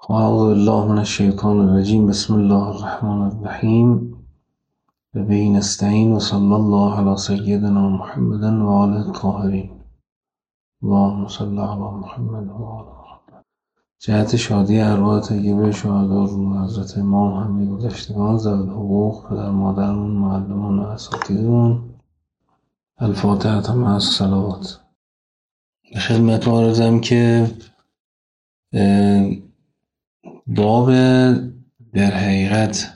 أعوذ بالله من الشيطان الرجيم. بسم الله الرحمن الرحيم. و به نستعین و صلی الله علی سیدنا محمد و آله الطاهرین. اللهم صل علی محمد و آله. جهت شادی ارواح طیبه شهدا روح حضرت امام همه گذشتگان ذوی الحقوق، پدر مادرمون، معلمون و اساتیدمون، الفاتحه مع الصلوات. خدمت عرضم که باب در حقیقت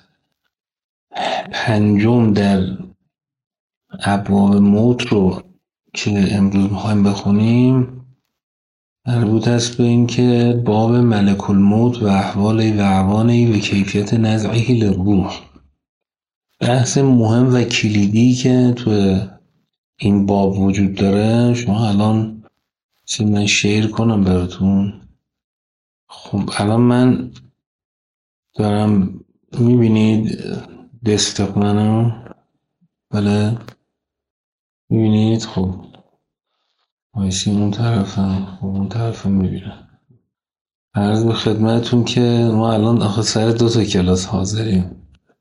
پنجم در ابواب موت رو که امروز میخوایم بخونیم مربوط است به این که باب ملک الموت و احوال و اعوانه و کیفیت نزعه للروح. بحث مهم و کلیدی که تو این باب وجود داره. شما الان من شیر کنم براتون. خب الان من دارم میبینید دسکتاپ منو؟ بله میبینید؟ خب وایسی اون طرفم. خب اون طرفم میبینم. عرض به خدمتون که ما الان آخه سر 2 کلاس حاضریم.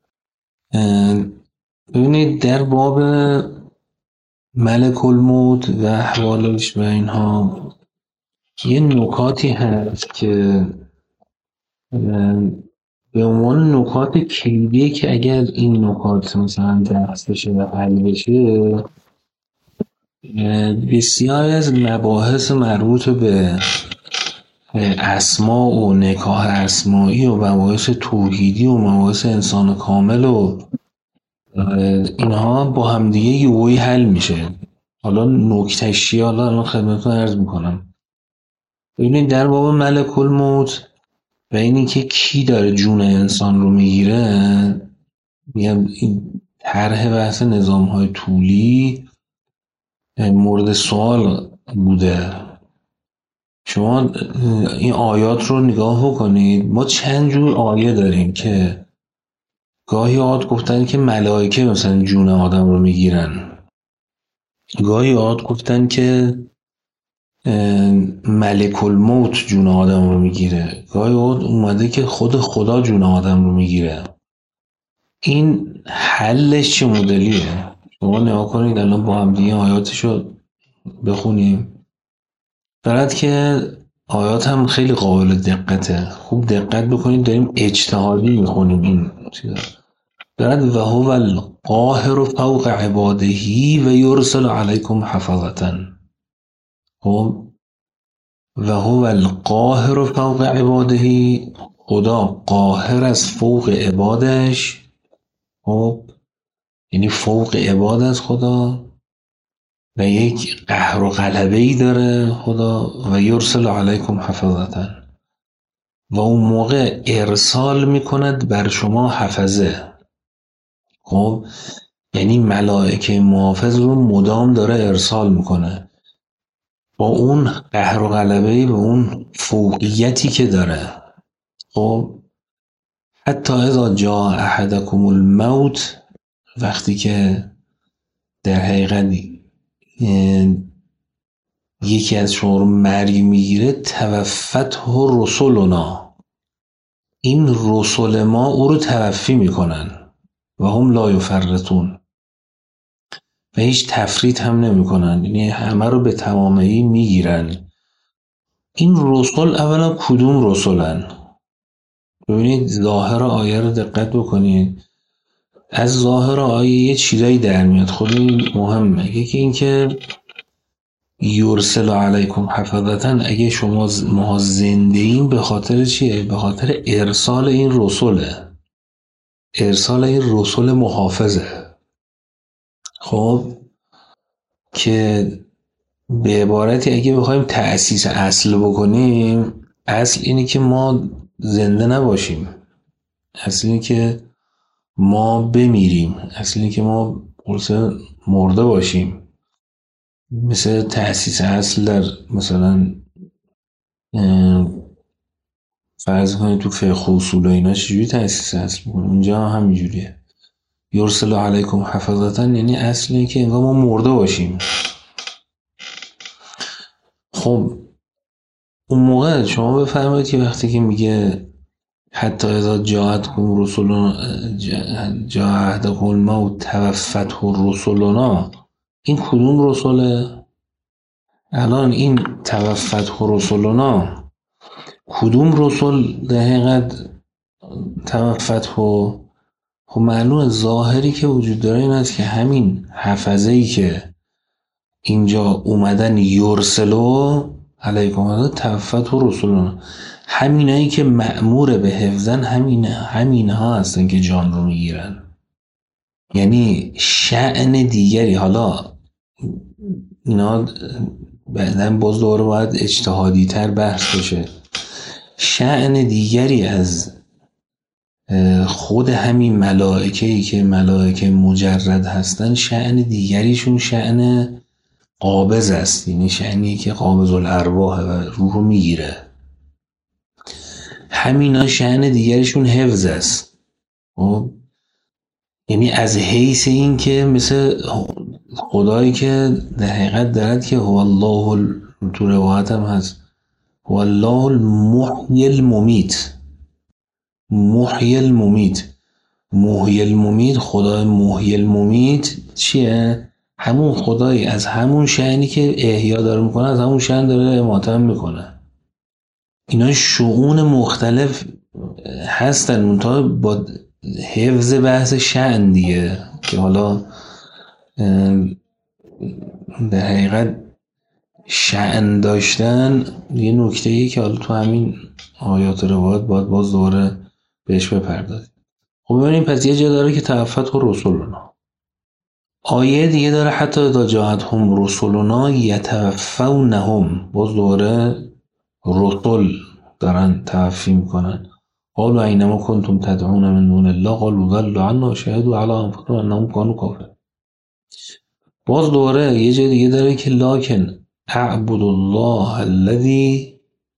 ببینید در باب ملک الموت و احوالش و اینها یه نکاتی هست که به عنوان نکات کلیدی که اگر این نکات مثلا بحث بشه و حل بشه، بسیاری از مباحث مربوط به اسما و نکاح اسمایی و مباحث توحیدی و مباحث انسان کامل و اینها با همدیگه یهویی حل میشه. حالا نکته‌اش چیه حالا الان خدمتتون عرض میکنم. ببینید در باب ملک الموت و اینی که کی داره جون انسان رو میگیره، میگم این طرح بحث نظام‌های طولی مورد سوال بوده. شما این آیات رو نگاه بکنید. ما چند جور آیه داریم که گاهی اوقات گفتن که ملائکه مثلا جون آدم رو میگیرن، گاهی اوقات گفتن که ملک الموت جون آدم رو میگیره، گاهی اوقات اومده که خود خدا جون آدم رو میگیره. این حلش چه مدلیه؟ شما نگاه کنید الان با هم دیگه آیاتشو بخونیم. برات که آیات هم خیلی قابل دقته. خوب دقت بکنید، داریم اجتهادی میخونیم این چیزا. برات و هو القاهر فوق عباده و یرسل علیکم حفظة. خب و هو القاهر فوق عباده، خدا قاهر از فوق عبادش. خب یعنی فوق عباد از خدا و یک قهر و غلبه‌ای داره خدا. و یرسل علیکم حفظة، و اون موقع ارسال میکند بر شما حفظه. خب یعنی ملائکه محافظ رو مدام داره ارسال میکنه با اون قهر و غلبه‌ای و اون فوقیتی که داره. خب حتی اذا جاء احدکم الموت، وقتی که در حقیقت یکی از شما رو مرگ میگیره، توفته رسولنا، این رسول ما او رو توفی میکنن و هم لا یفرطون، و هیچ تفریط هم نمیکنن، یعنی همه رو به تمامی میگیرن. این رسول اولا کدوم رسولن؟ ببینید ظاهر آیه رو دقت بکنید. از ظاهر آیه یه چیزایی در میاد، خود این مهمه. یکی این که یرسل علیکم حفظة، اگه شما ما زنده این به خاطر چیه؟ به خاطر ارسال این رسوله، ارسال این رسول محافظه. خب که به عبارتی اگه بخوایم تأسیس اصل بکنیم، اصل اینه که ما زنده نباشیم، اصل اینه که ما بمیریم، اصل اینه که ما مرده باشیم. مثل تأسیس اصل در مثلا فرض کنید تو فقه اصول و اینا چجوری تأسیس اصل میکنه، اونجا همینجوریه. یرسل علیکم حفظة یعنی اصل اینه که انگار ما مرده باشیم. خب اون موقع شما بفرمایید که وقتی که میگه حتی اذا جاءتكم رسلنا جاء احدكم الموت توفته رسلنا، این کدوم رسوله؟ الان این توفته رسلنا کدوم رسول در حقیقت توفته؟ خب معلومه ظاهری که وجود داره این است که همین حفظه‌ای که اینجا اومدن یرسلو علیکم توفته رسولنا، همینایی که مأمور به حفظن همینها هستن که جان رو میگیرن. یعنی شأن دیگری، حالا اینا بعدن باز دوباره باید اجتهادی تر بحث بشه، شأن دیگری از خود همین ملائکه‌ای که ملائکه مجرد هستن، شأن دیگریشون شأن قابض است، یعنی شأنی که قابض الارواح و روح رو میگیره. همینا شأن دیگریشون حفظ است. خب یعنی از حیث این که مثل خدایی که در حقیقت دارد که هو الله، تو روایت هم هست هو الله المحیی الممیت، محیی الممیت، محیی الممیت، خدای محیی الممیت چیه؟ همون خدایی از همون شأنی که احیا داره میکنه از همون شأن داره اماته میکنه. اینا شؤون مختلف هستن منتها با حفظ بحث شأن دیگه، که حالا در حقیقت شأن داشتن یه نکته‌ای که حالا تو همین آیات روایات باید باز دوباره بهش بپردازیم. خب ببینیم پس یه جا داره که توفته رسولنا، آیه دیگه داره حتی اذا جاءتهم رسولنا یتوفونهم، باز دوباره رسول دارن توفی میکنن. قالوا اینما کنتم تدعون من دون الله قالوا ضلوا عنا وشهدوا على انفسهم انهم كانوا کافرین. باز دوباره یه جای دیگه داره که لکن اعبد الله الذی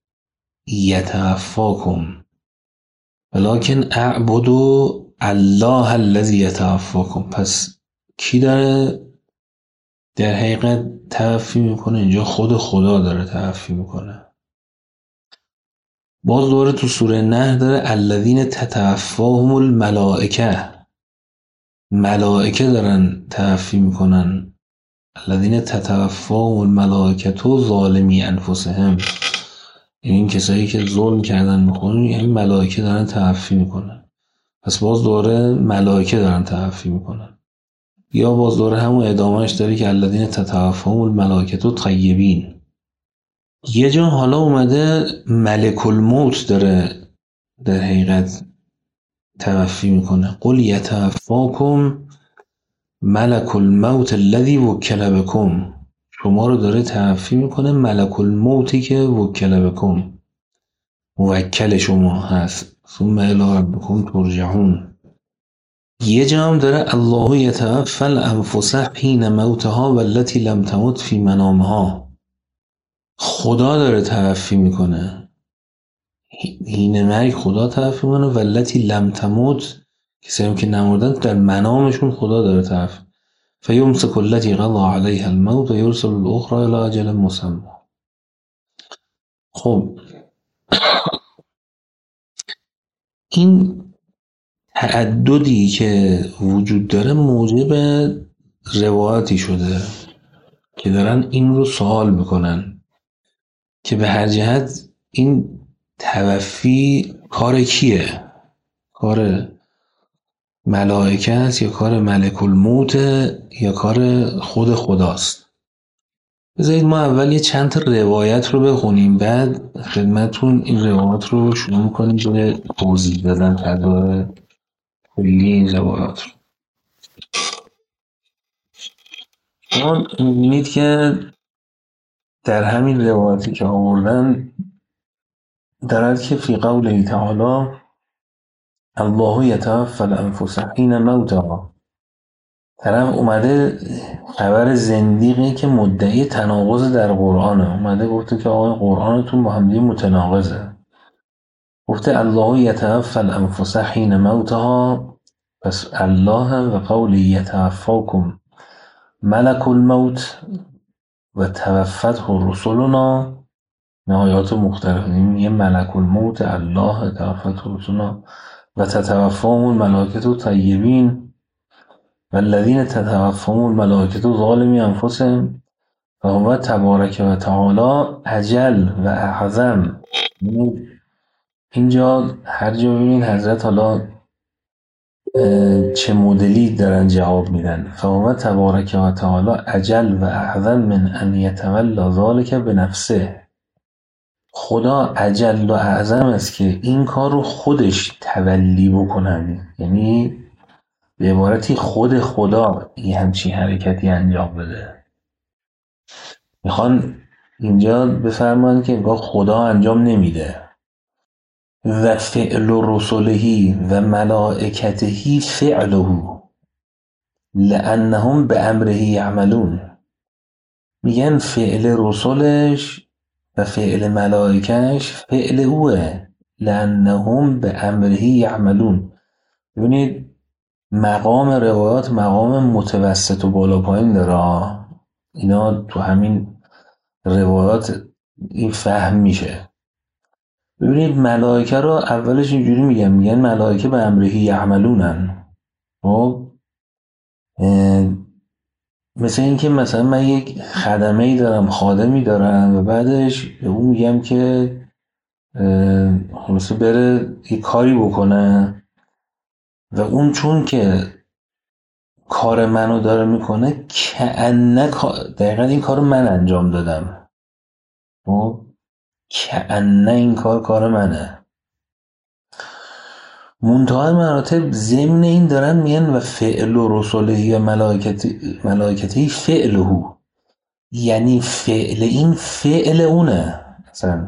یتوفاکم ولکن اعبد الله الذی یتوفاکم. پس کی داره در حقیقت توفی میکنه؟ اینجا خود خدا داره توفی میکنه. باز دوباره تو سوره نحل داره الذین تتوفاهم الملائکه، ملائکه دارن توفی میکنن. الذین تتوفاهم الملائکه ظالمی انفسهم، این کسایی که ظلم کردن میکنن این ملائکه دارن توفی میکنن. پس باز دوباره ملائکه دارن توفی میکنن. یا باز دوباره همون ادامهش داره که الذین تتوفاهم الملائکه طیبین. یه جا حالا اومده ملک الموت داره در حقیقت توفی میکنه. قل یتوفاکم ملک الموت الذی وکل بکم، شما رو داره توفی میکنه ملک الموتی که وکل بکم، موکل شما هست. ثم الی ربکم ترجعون. یه جا هم داره الله یتوفی الانفس حین موتها والتی لم تمت فی منامها، خدا داره توفی میکنه، حین مرگ خدا توفی میکنه، والتی لم تمت، کسایی که نمردن در منامشون خدا داره توفی. فیمسک التی قضا علیها الموت و یرسل الاخرى الی اجل مسمى. خب این تعددی که وجود داره موجب روایتی شده که دارن این رو سوال میکنن که به هر جهت این توفی کار کیه؟ کار ملائکه است یا کار ملک الموت یا کار خود خداست؟ بذارید ما اول یه چند تا روایت رو بخونیم، بعد خدمتون این روایت رو شروع میکنیم به توضیح دادن تدار کلی این روایت رو. شما میبینید که در همین روایتی که آوردن دارد که فی قوله تعالی الله یتوفی الانفس حین موتها، طرف اومده خبر زندیقی که مدعی تناقض در قرآنه، اومده گفته که آقای قرآنتون با همدیگه متناقضه. گفته الله یتوفی الانفس حین موتها، پس الله و قول یتوفاکم ملک الموت و توفته رسولنا نهایات مختلف. میگه ملک الموت الله توفت رسولنا و تتوفاهم الملائکة طیبین و الذین تتوفاهم الملائکة ظالمی انفسهم و هو تبارک و تعالی اجل و اعظم. اینجا هر جا ببینید حضرت حالا چه مدلی دارن جواب میدن. فهو تبارک و تعالی اجل و اعظم من ان یتولا ذلک به نفسه. خدا اجل و اعظم است که این کار رو خودش تولی بکنن، یعنی به عبارتی خود خدا یه همچین حرکتی انجام بده. میخوان اینجا بفرمان که انگار خدا انجام نمیده. و فعل رسله و ملائکته فعله لانهم به امره یعملون. میگن فعل رسولش و فعل ملائکش فعل اوه، لانهم به امره یعملون. ببینید مقام روایات مقام متوسط و بالا پایین داره. اینا تو همین روایات این فهم میشه. ببینید ملائکه رو اولش اینجوری میگن ملائکه به امره یعملونن. خب مثل این که مثلا من یک خدمه‌ای دارم، خادمی دارم و بعدش به اون میگم که خلاصه بره یک کاری بکنه و اون چون که کار منو داره میکنه کأنه دقیقا این کار من انجام دادم. کأنه این کار منه. منتهای مراتب ضمن این دارن میگن و فعل و رسوله و ملائکتی فعله، یعنی فعل این فعل اونه مثلا.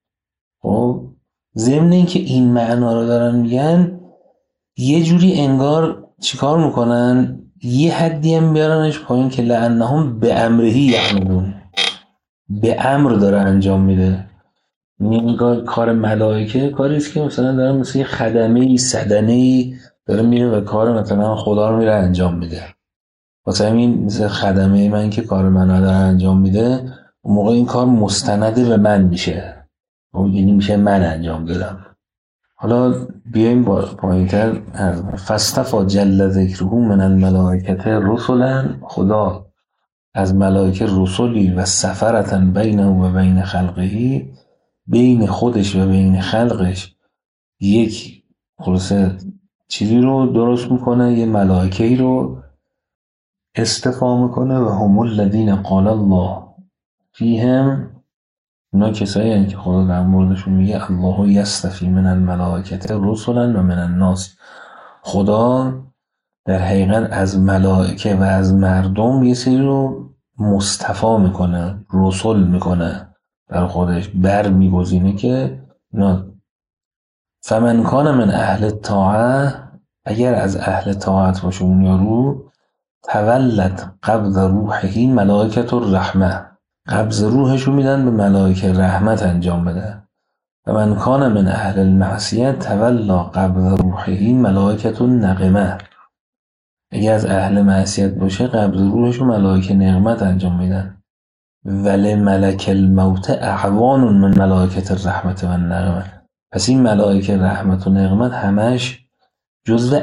خب ضمن این که این معنا رو دارن میگن یه جوری انگار چیکار میکنن یه حدی هم بیارنش پایین که لعنهم به امره یعملون، به امر داره انجام میده. این کار ملائکه کاریست که مثلا داره مثل یه خدمه‌ای صدنه‌ای داره میره و کار مثلا خدا رو میره انجام میده. واسه همین مثل خدمه من که کار من رو داره انجام میده، اون موقع این کار مستند به من میشه، یعنی میشه من انجام دادم. حالا بیایم با پایینتر. فاستفا جل ذکره من الملائکه رسلا. خدا از ملائکه رسولی و سفرتن بینه و بین خلقه، بین خودش و بین خلقش یک خلاصه چیزی رو درست میکنه، یه ملائکه‌ای رو استفا میکنه. و هم الذین قال الله فیهم، اونا کسایی هستند که خدا در موردشون میگه الله یستفی من الملائکه رسلا و من الناس. خدا در حقیقت از ملائکه و از مردم یه سری رو مصطفی میکنه، رسول میکنه، در خودش بر میگزینه که نه. فمن کان من اهل الطاعه، اگر از اهل طاعت باشه اون یارو، تولد قبض روحه ملائکه الرحمه، قبض روحش رو میدن به ملائکه رحمت انجام بده. و من کان من اهل المعصیه تولا قبض روحه ملائکه النقمه، اگه از اهل معصیت باشه قبض روحش رو ملائکه نقمت انجام میدن. ولی ملک الموت اعوان من ملائکه الرحمت و النقمه. پس این ملائکه رحمت و نقمت همش جزو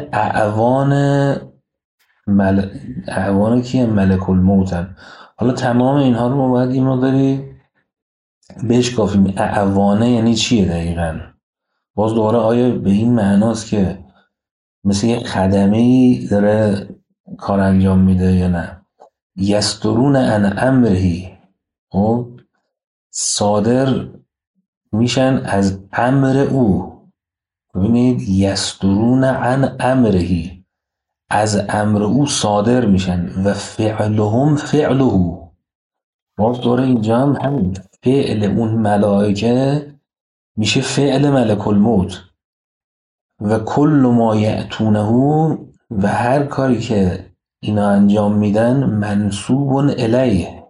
اعوان کیه؟ ملک الموتن. حالا تمام اینها رو ما باید این مقداری بشکافیم. اعوانه یعنی چیه دقیقا؟ باز دوباره آیا به این معناست که مثل یه خدمه‌ای داره کار انجام میده یا نه؟ یسترون عن امرهی، خب صادر میشن از امر او. ببینید یسترون عن امرهی، از امر او صادر میشن. و فعلهم فعله، باز دوره اینجا هم همین فعل اون ملائکه میشه فعل ملک الموت. و کل ما یأتونه، و هر کاری که اینا انجام میدن منصوب الیه،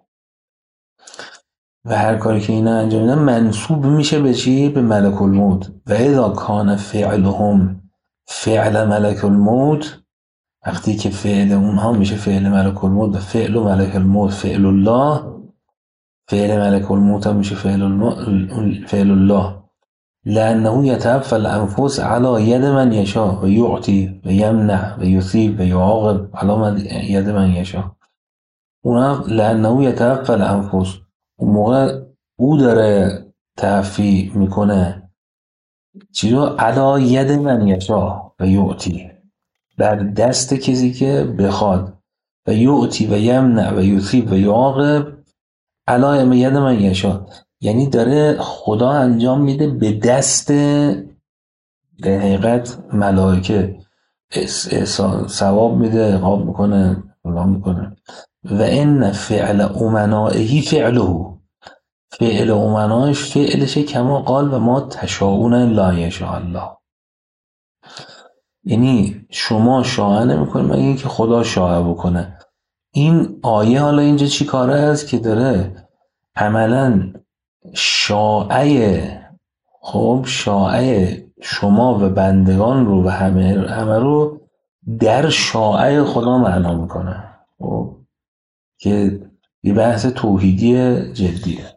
و هر کاری که اینا انجام میدن منصوب میشه به چی؟ به ملک الموت. و اذا کان فعلهم فعل ملک الموت، وقتی که فعل اونها میشه فعل ملک الموت و فعل ملک الموت فعل الله، فعل ملک الموت هم میشه فعل الله. لأنه يتوفى الأنفس على يد من يشاء و يعطي و يمنع و يثيب و يعاقب على يد من يشاء. اونا لأنه يتوفى الأنفس، اون موقع او داره تعفی میکنه چی رو؟ علی ید من یشاء و یعطی، بر دست کسی که بخواد، و یعطی و یمنع و یثیب و یعاقب علی ید من یشاء. یعنی داره خدا انجام میده به دست در حقیقت ملائکه، ثواب میده، عقاب میکنه، فلان میکنه. و ان فعل امنائه فعله، فعل امنایش فعلشه، کما قال و ما تشاؤون لا یشاء الله. یعنی شما شاء نمیکنید مگه اینکه خدا شاء بکنه. این آیه حالا اینجا چی کاره است که داره عملا شاء، خب شاء شما و بندگان رو و همه رو در شاء خدا معنا میکنه، خب که یه بحث توحیدی جدیه.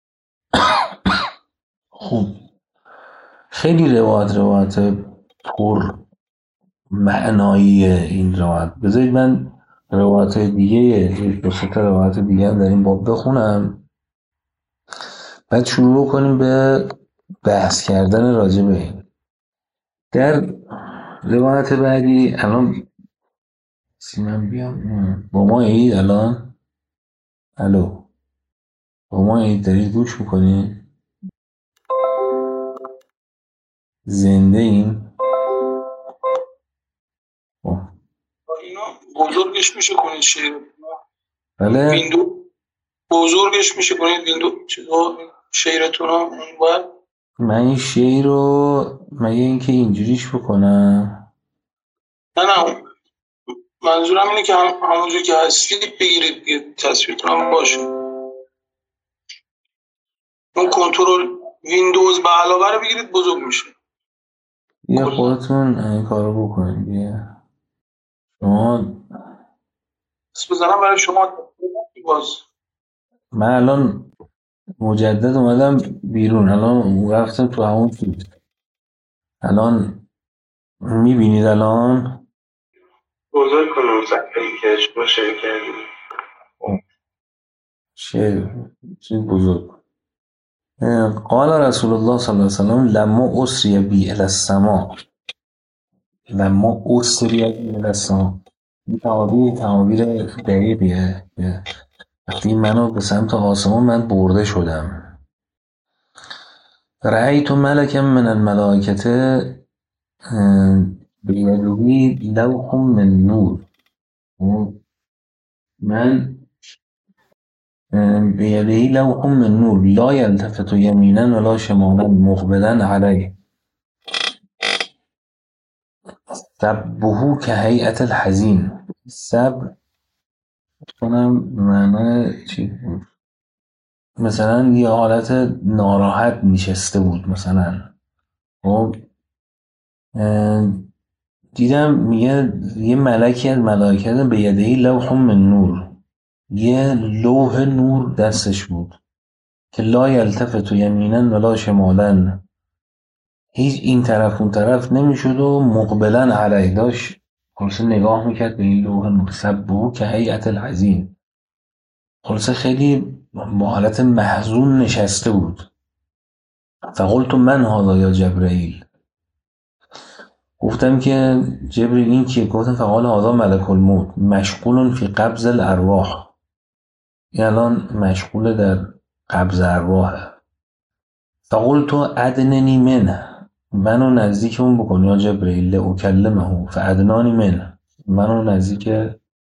خب خیلی روایت پر معنایی این روایت. بذارید من روایت دیگه، دو سه تا روایت دیگه هم در این باب بخونم، بعد شروع کنیم به بحث کردن راجع به این. در روایت بعدی الان سیمم بیام با ما اید الان، الو با ما اید، دارید گوش میکنید؟ زنده این اینو بزرگش میشه کنید شیر، بله ویندو بزرگش میشه کنید، ویندو چیزا شیرتون ها اون باید. من این شیر رو مگه اینکه اینجوریش بکنم؟ نه منظورم اینه که همونجور که هستید بگیرید دیگه، تصویرتون هم باشه. اون کنترل ویندوز به علاوه رو بگیرید بزرگ میشه. یه خودتون این کارو بکنید دیگه. شما بس بزنم برای شما باز. من الان مجدد اومدم بیرون، الان رفتم تو همون فیلم. الان میبینید الان بزرگ کنم صفحه که شما شیر کردید. چیز بزرگ. قال رسول الله صلی الله علیه وسلم لما اسری بی الی السماء، لما اسری بی الی السماء، این تعابیر دقیقیه. وقتی منو به سمت آسمان من برده شدم، رأیت ملکا من الملائکه بیدهی لوح من نور، من بیدهی لوح من نور لا یلتفت یمینا ولا شمالا مقبلا علیه سبهو که هیئت الحزین. سب کنم معنی چی بود؟ مثلا یه حالت ناراحت نشسته بود مثلا. خب دیدم میگه یه ملکی از ملائکه به یدهی لوح من نور، یه لوح نور دستش بود که لا یلتفت یمینا ولا شمالا، هیچ این طرف اون طرف نمیشد و مقبلا علیه داشت خلاصه نگاه میکرد به این لوح نور. سبهو که هیئت الحزین، خلاصه خیلی با حالت محزون نشسته بود. فقلت من هذا یا جبرئیل، گفتم که جبرئیل این کیه؟ گفتم فقال هذا ملک الموت مشغول فی قبض الارواح، این الان مشغول در قبض ارواحه. فقلت ادننی منه، منو نزدیک اون بکن یا جبرئیل اکلمه، فادنانی منه، منو نزدیک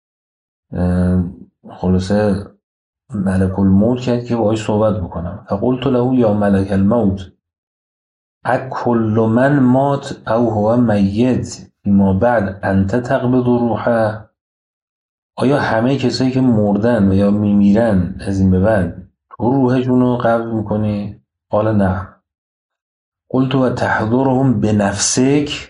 خلاصه ملک الموت کرد که باهاش صحبت بکنم. فقلت له یا ملک الموت اکل من مات او هو میت فیما بعد انت تقبض روحه، آیا همه کسایی که مردن و یا میمیرن از این به بعد تو روحشون رو قبض میکنی؟ قال نه. قلت و تحضرهم بنفسک،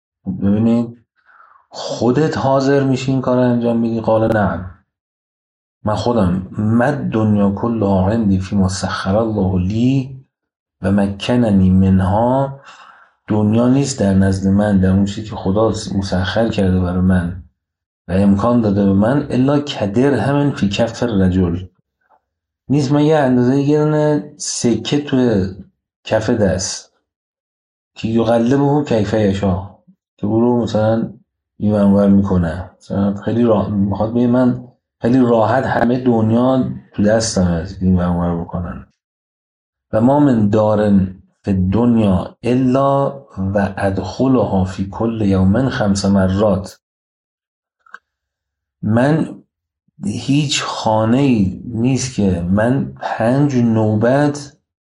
ببینید خودت حاضر میشی این کار انجام میدی؟ قال نه. من خودم مد دنیا کلها عندی فی مسخر الله لی و مکننی منها، دنیا نیست در نزد من، در اون چیزی که خدا مسخر کرده برای من و امکان داده به من، الا کدر همین فی کف رجل، نیست من یه اندازه یه دونه سکه توی کف دست که یقلبه کیف یشا، که او رو مثلا این ور میکنه، مثلا خیلی میخواد بگه من خیلی راحت همه دنیا تو دستم از این ور بکنن. و ما من دارن فی الدنیا الا و ادخلها فی کل یوم 5 مرات. من هیچ خانه ای نیست که من 5 نوبت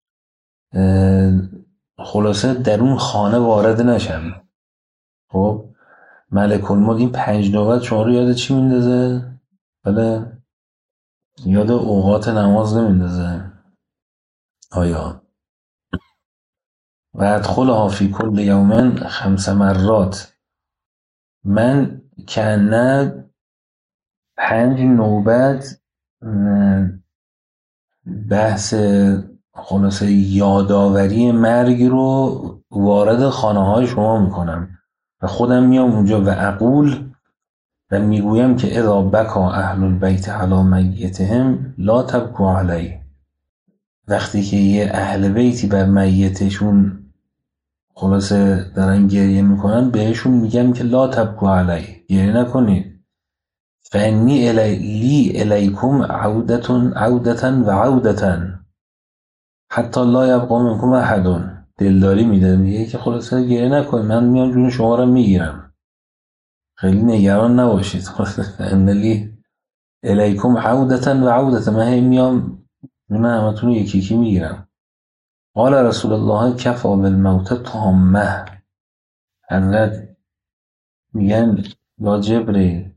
خلاصه در اون خانه وارد نشم. خب ملک الموت این 5 نوبت شما رو یاد چی میندازه؟ بله، یاد اوقات نماز نمیندازه؟ آیا و ادخلها فی کل یوم 5 مرات، من کنه 5 نوبت بحث خلاصه یادآوری مرگ رو وارد خانه های شما میکنم و خودم میام اونجا و اقول و میگویم که اذا بکا اهل البیت علی میتهم لا تبکو علیه، وقتی که یه اهل بیتی بر میتشون خلاصه دارن گریه میکنن بهشون میگم که لا تبکو علیه، گریه نکنید، فانی لی الیکم عودتا و عودتا حتی لا یبقا منکم احد، دلداری میده، میگه که خلاصه گریه نکنید، من میام جون شما رو میگیرم، خیلی نگران نباشید، فان لی الیکم عودتا و عودتا، من هی میام جون همتون رو یکی یکی میگیرم. قال رسول الله کفا بالموت تامه، حضرت میگن یا جبریل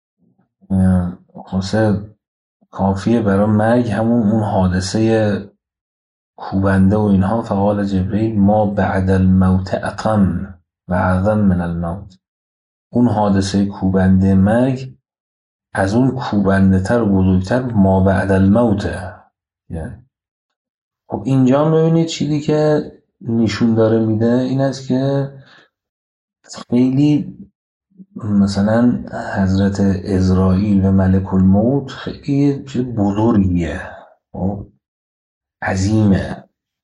خلاصه کافیه برای مرگ همون اون حادثه کوبنده و اینها. فقال جبریل ما بعد الموت اتم و اعظم من الموت، اون حادثه کوبنده مرگ از اون کوبنده تر و بزرگتر ما بعد الموته. یعنی خب اینجا ببینید چیزی که نشون داره میده این است که خیلی مثلا حضرت عزرائیل و ملک الموت خیلی چیز بزرگیه، عظیمه.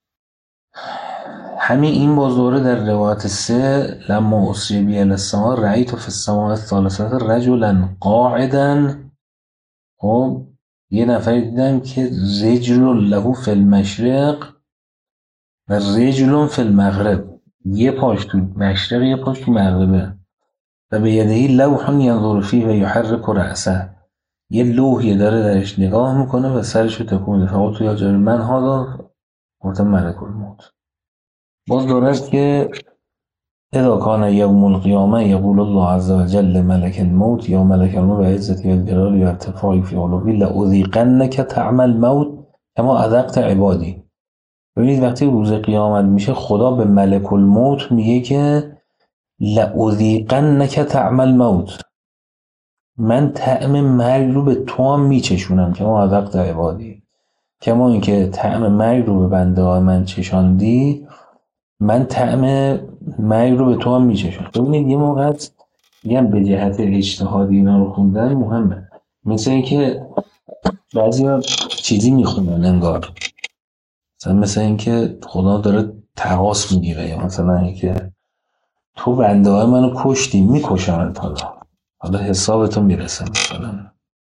همین این بازدوره در روایت 3 لما اسری بی السماء رأیت فی السماء الثالثه رجلا قاعدا، خب یه نفر دیدم که رجل له فی المشرق و رجل فی المغرب، یه پاش تو مشرق یه پاش تو مغربه، و به یدهی لوح ینظر فیه و یحرک رأسه، یه لوحی داره درش نگاه میکنه و سرش رو تکون میده. فقط تو یا جاری من حالا گفتم ملک الموت. باز دارد که اذا کان یوم القیامه یقول الله عز وجل ملک الموت یا ملک الموت و عزتی و الجلال و ارتفاعی فی علوی لأذیقنک طعم الموت کما اذقت عبادی. ببینید وقتی روز قیامت میشه خدا به ملک الموت میگه که لأذیقنک طعم الموت، من طعم مرگ رو به تو هم میچشونم کما اذقت عبادی، کما اینکه طعم مرگ رو به بنده های من چشاندی من طعم مرگ رو به تو هم میچشونم. ببینید یه موقع هست میگم به جهت اجتهادی اینا رو خوندن مهمه، مثل اینکه بعضی چیزی میخونن انگار مثلا اینکه خدا داره تقاص میگیره، یا مثلا اینکه تو بنده های منو کشتی میکشمت، حالا حسابتون میرسه مثلا،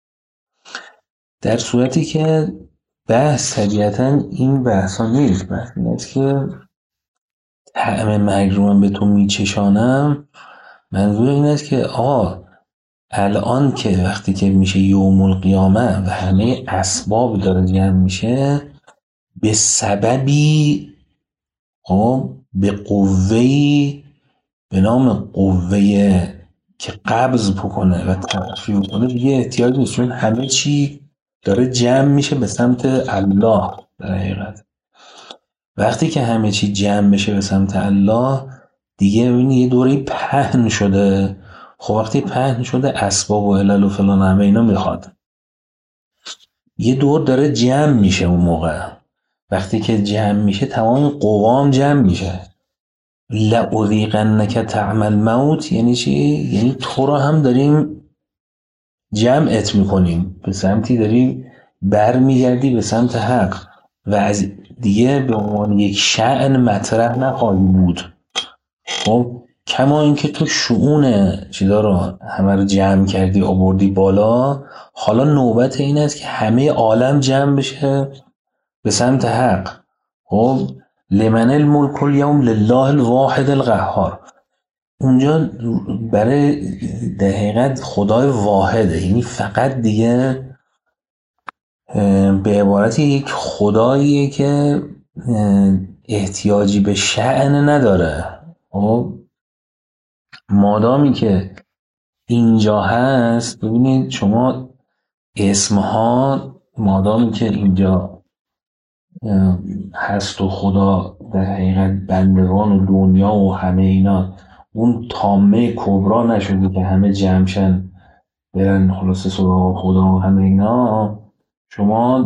در صورتی که بحث طبیعتا این بحثا نیست. بحث این است که طعم مرگ رو من به تو میچشانم، منظور این است که آقا الان که وقتی که میشه یوم القیامه و همه اسباب داره جمع میشه به سببی، خب به قوهی به نام قوه که قبض بکنه و ترفیع کنه دیگه احتیاج نیست، چون همه چی داره جمع میشه به سمت الله. در حقیقت وقتی که همه چی جمع بشه به سمت الله دیگه ببینی یه دوره پهن شده. خب وقتی پهن شده اسباب و علل و فلان همه اینا میخواد، یه دور داره جمع میشه. اون موقع وقتی که جمع میشه تمام قوام جمع میشه. لأذیقنک طعم الموت یعنی چی؟ یعنی تو رو هم داریم جمعت میکنیم، به سمتی داری برمیگردی به سمت حق و از دیگه به عنوان یک شأن مطرح نخواهی بود. خب کما اینکه تو شؤون چیزا رو همه رو جمع کردی آوردی بالا، حالا نوبت این است که همه عالم جمع بشه به سمت حق. خب لمن الملک اليوم لله الواحد القهار. اونجا برای در حقیقت خدای واحده، یعنی فقط دیگه به عبارت یک خداییه که احتیاجی به شأن نداره. خب مادامی که اینجا هست، ببینید شما اسمها مادامی که اینجا هست و خدا در حقیقت بندگان و دنیا و همه اینا اون تامه کبرا نشده که همه جمعشن برن خلاصه سراغ خدا و همه اینا، شما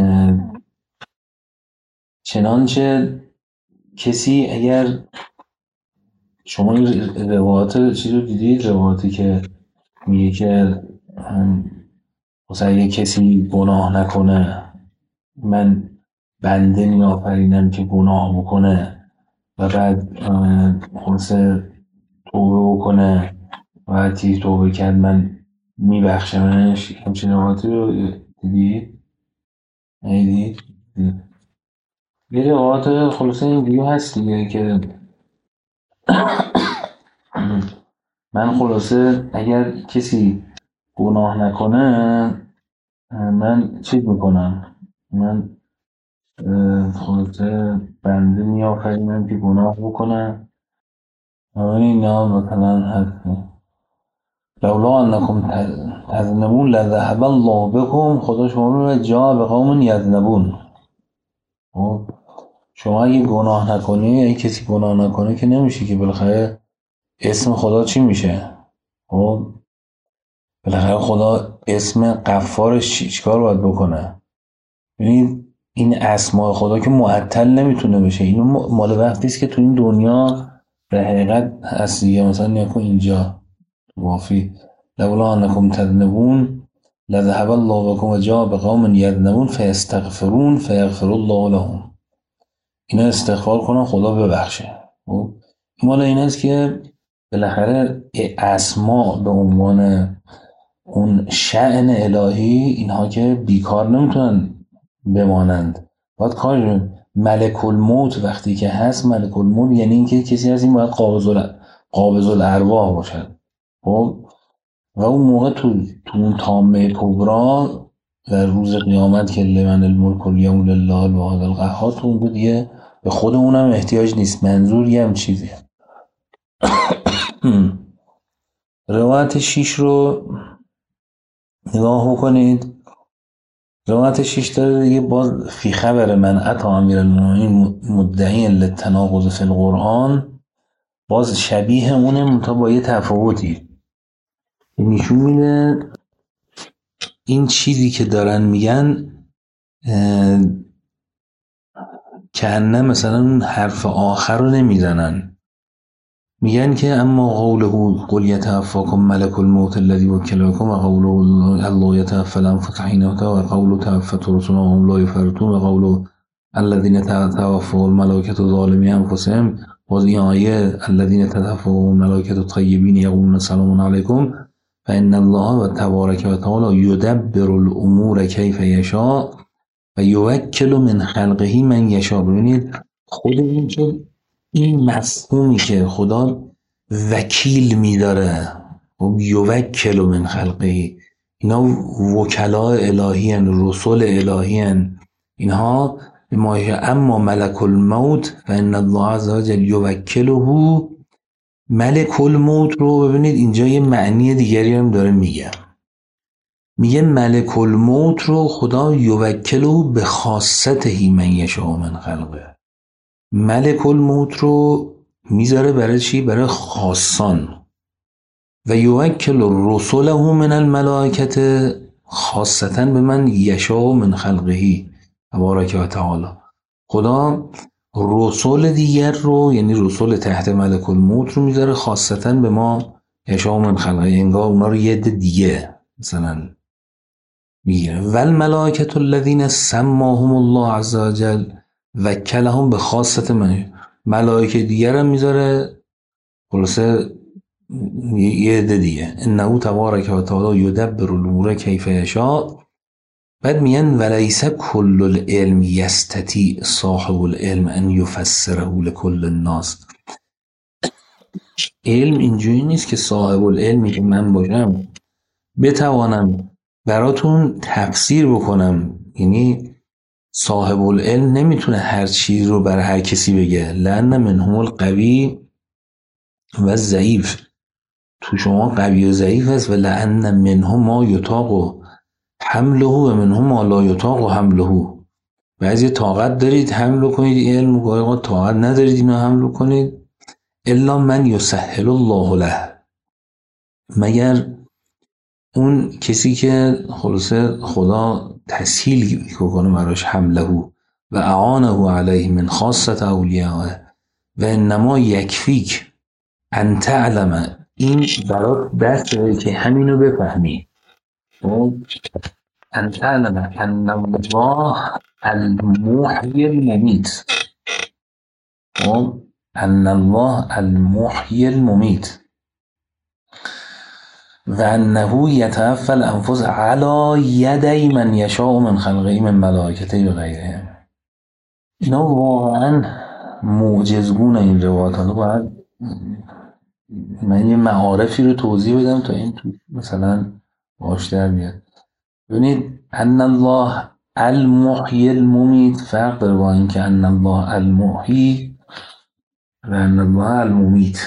چنانچه کسی اگر شما این روایات چیز رو دیدید، روایاتی که میگه که مثلا اگه کسی گناه نکنه من بنده میآفرینم که گناه بکنه و بعد خلاصه توبه بکنه و هرکی توبه کرد من میبخشمش. همچین روایاتی رو دیدید؟ ندیدید؟ یه روایات خلاصه این دیگه هست دیگه که من خلاصه اگر کسی گناه نکنه من چیز میکنم، من خلاصه بنده میآفرینم که گناه بکنم و اینا مثلا هست. لولا انکم تذنبون لذهب الله بكم. خدا شما رو جا به قوم یذنبون. شما اگه گناه نکنی، اگه کسی گناه نکنه که نمیشه که بالاخره اسم خدا چی میشه؟ خب بالاخره خدا اسم غفارش چیکار باید بکنه؟ ببینید این اسماء خدا که معطل نمیتونه بشه. این مال وقتی است که تو این دنیا به حقیقت هست دیگه. مثلا نکن اینجا وافی لولا انکم تذنبون لذهب الله بكم و جاء بقوم یذنبون فیستغفرون فیغفر الله لهم. اینا استغفار کنن خدا ببخشه. این مال این است که بالاخره اسما به عنوان اون شأن الهی اینها که بیکار نمیتونن بمانند. باید کار ملک الموت وقتی که هست، ملک الموت یعنی اینکه کسی از این باید قابض الارواح باشد. خب و اون موقع تو اون تامه کبرا و روز قیامت که لمن الملک الیوم لله الواحد القهار، تو اون دیگه به خود اونم احتیاج نیست. منظور یه هم چیزی. روایت 6 رو نگاه بکنید. روایت 6 داره دیگه باز فی خبر من اتی امیرالمؤمنین مدعی للتناقض فی القرآن، باز شبیه اونه منتها با یه تفاوتی. نشون میده این چیزی که دارن میگن کنه مثلا اون حرف آخر رو نمیزنن. میگن که اما قوله قل یتوفاکم ملک الموت الذی وکل بکم و قوله الله یتوفی الانفس حین موتها و قوله توفت رسلنا وهم لا یفرطون و قوله الذین توفوا الملائکة ظالمی انفسهم. باز این آیه الذین توفوا الملائکة طیبین یقولون سلام علیکم فإن الله و تبارک و تعالی یدبر الامور کیف یشاء و یوکل من خلقه من یشاء. ببینید خود این مفهومی که خدا وکیل میداره و یوکل من خلقه، اینا وکلاء الهی هن، رسول الهی هن. اینها اما ملک الموت فإن الله عز وجل یوکله. ملک الموت رو ببینید اینجا یه معنی دیگری هم داره میگه. میگه ملک الموت رو خدا یوکله به خاصته من یشاء من خلقه. ملک الموت رو میذاره برای چی؟ برای خاصان. و یوکل رسوله من الملائکه خاصتا به من یشاء من خلقه تبارک و تعالی. خدا رسول دیگر رو، یعنی رسول تحت ملک الموت رو میذاره خاصتا به ما یشاء من خلقه، انگار اونا رو یه عده دیگه مثلا میگیره. والملائکة الذین سماهم الله عز وجل وکلهم به خاصة من، ملائکه دیگر هم میذاره خلاصه یه عده دیگه. انه تبارک و تعالی یدبر الامور کیف یشاء. بعد میگن ولیس کل العلم یستطیع صاحب العلم ان یفسره لکل الناس. علم اینجوری نیست که صاحب العلمی که من باشم بتوانم براتون تفسیر بکنم. یعنی صاحب العلم نمیتونه هر چیز رو برای هر کسی بگه. لأن منهم القوی و ضعیف، تو شما قوی و ضعیف هست. و لأن منهم ما یطاق حمله و منهم ما لا یطاق حمله. بعضی طاقت دارید حمل کنید علم، و طاقت ندارید اینو حمل کنید. الا من یسهل الله له، مگر اون کسی که خلاصه خدا تسهیل کنه براش حمله و اعانه علیه من خاصة اولیائه. و انما یکفیک ان تعلم، این برات بسه که همینو بفهمی. ان تعلم ان الله المحیی الممیت، ان الله المحیی الممیت و انه یتوفی الانفس علی یدی من یشاء من خلقه من ملائکته و غیره. اینا واقعا معجزگونه این روایات. حالا باید من یه معارفی رو توضیح بدم تا این تو مثلا باش در بیاد. ببینید ان الله المحیی الممیت فرق داره با این که ان الله المحیی و ان الله الممیت.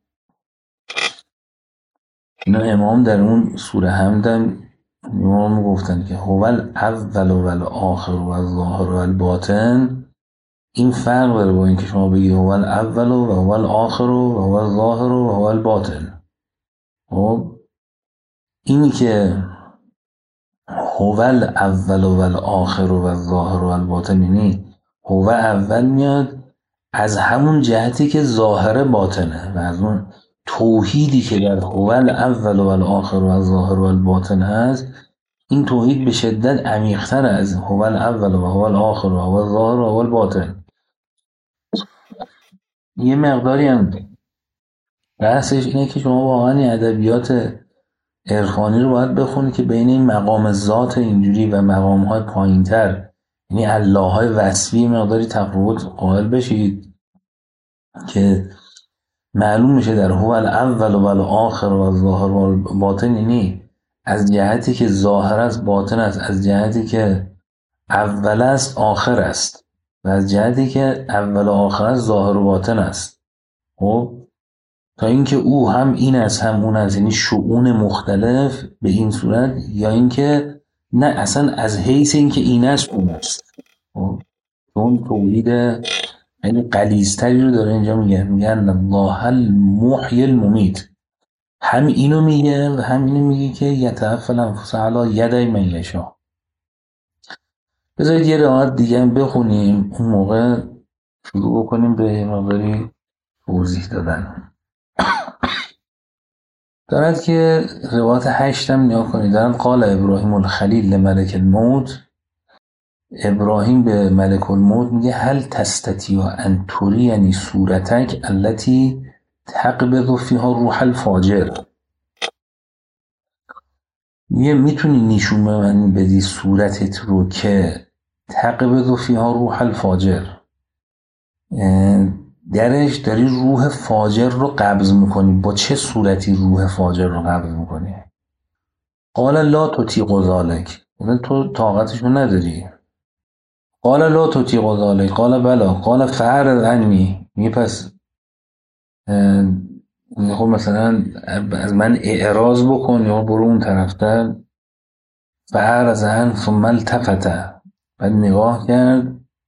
اینا امام در اون سوره حمدم امام گفتن که هو الاول و الاخر و الظاهر و الباطن. این فرق داره با این که شما بگید هو الاول و هو الاخر و هو الظاهر و هو الباطن. خب اینی که هو الاول و الاخر و الظاهر و الباطن، یعنی هو اول میاد از همون جهتی که ظاهر باطنه، و از اون توحیدی که در هو الاول و الاخر و الظاهر و الباطن هست، این توحید به شدت عمیق‌تر از هو الاول و هو الاخر و هو الظاهر و هو الباطن. یه مقداری هم بحثش اینه که شما واقعا ادبیات عرفانی رو باید بخونید که بین این مقام ذات اینجوری و مقام‌های پایین‌تر، یعنی الله‌های وصفی، مقداری تفاوت قائل بشید که معلوم میشه در هو الاول و الاخر و الظاهر و الباطن، یعنی از جهتی که ظاهر است باطن است، از جهتی که اول است آخر است، و از جهتی که اول و آخر است ظاهر و باطن است. خب تا اینکه او هم این است هم اون است، یعنی شؤون مختلف به این صورت، یا اینکه نه اصلا از حیث اینکه این است اون است. خب اون توحید یعنی غلیظتری رو داره اینجا میگن الله المحیی الممیت. هم اینو میگه و هم اینو میگه که یتوفی الانفس علی یدی من یشاء. بذارید یه روایت دیگه هم بخونیم، اون موقع شروع بکنیم به مقداری توضیح دادن. دارد که روایت 8 هم نیا کنید. دارد قال ابراهیم الخلیل لملک الموت، ابراهیم به ملک الموت میگه هل تستطیع ان ترینی صورتک التي تقبض فیها روح الفاجر. میتونی نشون به من بدی صورتت رو که تقبض فیها روح الفاجر، درش داری روح فاجر رو قبض میکنی. با چه صورتی روح فاجر رو قبض میکنی؟ قال لا تطیق ذلک، تو طاقتشو نداری. قال لا تطیق ذلک قال بلا قال فاعرض عنی. میگه پس خب مثلا از من اعراض بکن یا برو اون طرفتر. فاعرض عنه ثم التفت، بعد نگاه کرد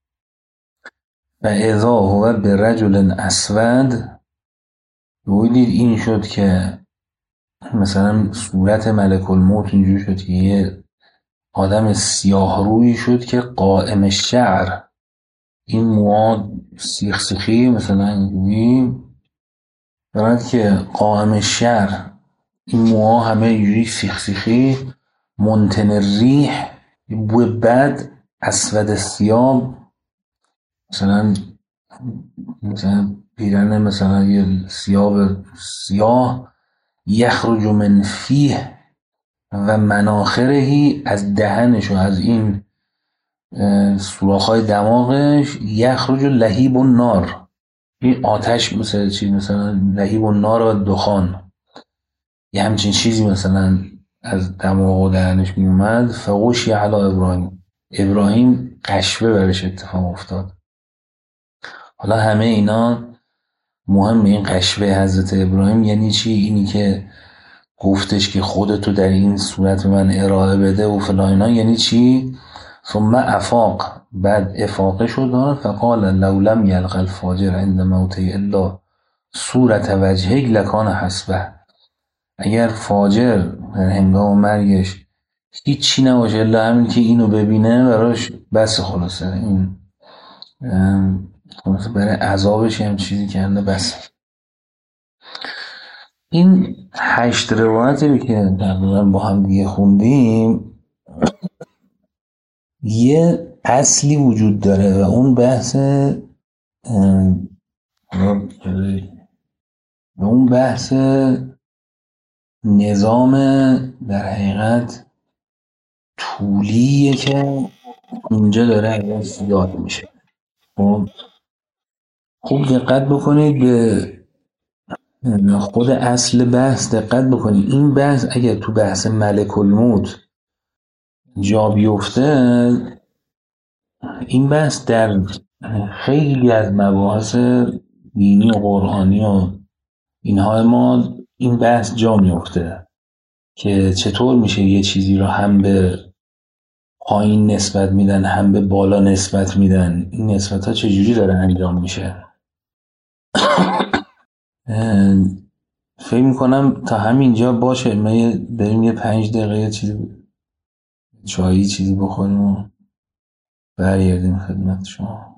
و اذا هو برجل اسود، دید این شد که مثلا صورت ملک الموت اینجور شد که یه آدم سیاه روی شد که قائم شعر، این موها سیخ سیخی مثلا اینجوری دارد که قائم شعر، این موها همه اینجوری سیخ سیخی، منتن ریح، بوی بد، اسود ثیاب، مثلا پیرن مثلا یه ثیاب سیاه، یخرج من فیه و مناخرهی، از دهنش و از این سوراخ‌های دماغش، یخرج لهیب النار، این آتش مثلا چی، مثلا لهیب النار و دخان، یه همچین چیزی مثلا از دماغ و دهنش می اومد. فغشی علی ابراهیم، ابراهیم قشوه برش اتفاق افتاد. حالا همه اینا مهمه. این قشوه حضرت ابراهیم یعنی چی؟ اینی که گفتش که خودتو در این صورت به من ارائه بده و فلان اینا، یعنی چی؟ ثم افاق، بعد افاقه شد، فقال لو لم یلق الفاجر عند موته الا صورت وجهک لکان حسبه، اگر فاجر در هنگام مرگش هیچی نباشه الا همین که اینو ببینه براش بس. خلاصه این برای عذابش هم چیزی کرده بس. این 8 روایتی که تقریبا با هم دیگه خوندیم یه اصلی وجود داره و اون بحث نظام در حقیقت طولیه که اینجا داره ازش یاد میشه. خوب دقت بکنید به خود اصل بحث، دقت بکنید. این بحث اگر تو بحث ملک الموت جا بیفته، این بحث در خیلی از مباحث دینی و قرآنی و اینها ما این بحث جا میفته که چطور میشه یه چیزی رو هم به پایین نسبت میدن هم به بالا نسبت میدن، این نسبت ها چجوری داره انجام میشه. فکر میکنم تا همینجا باشه. ما بریم یه 5 دقیقه چیزی چایی چیزی بخوریم و برگردیم خدمت شما.